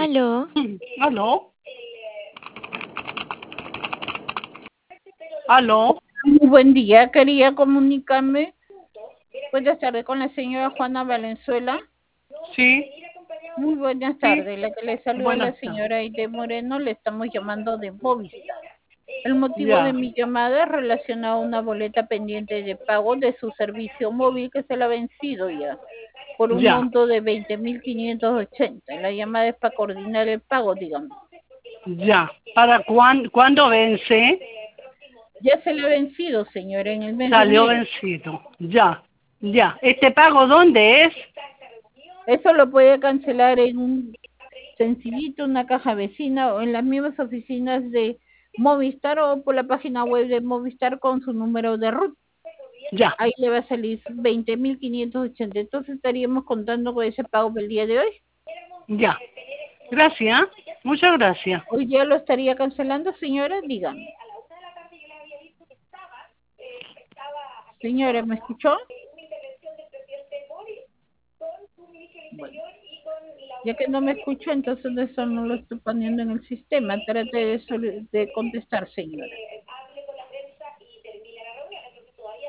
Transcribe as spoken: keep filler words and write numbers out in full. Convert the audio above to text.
Aló. ¿Aló? ¿Aló? Muy buen día, quería comunicarme. Buenas tardes con la señora Juana Valenzuela. Sí, Muy buenas sí. tardes, la que le saluda Buenas la señora Aide Moreno, le estamos llamando de Movistar. El motivo Ya. de mi llamada es relacionado a una boleta pendiente de pago de su servicio móvil que se la ha vencido ya, por un Ya. monto de veinte mil quinientos ochenta. La llamada es para coordinar el pago, dígame. Ya. ¿Para cuán, cuándo vence? Ya se le ha vencido, señora, en el mes de Salió enero. vencido. Ya. Ya. ¿Este pago dónde es? Eso lo puede cancelar en un sencillito, una caja vecina o en las mismas oficinas de Movistar o por la página web de Movistar con su número de RUT. Ya. Ahí le va a salir veinte mil quinientos ochenta. Entonces estaríamos contando con ese pago el día de hoy. Ya. Gracias. Muchas gracias. Hoy ya lo estaría cancelando, señora, dígame. Señora, ¿me escuchó? Bueno, ya que no me escuchó, entonces eso no lo estoy poniendo en el sistema. Trate de, de contestar, señora.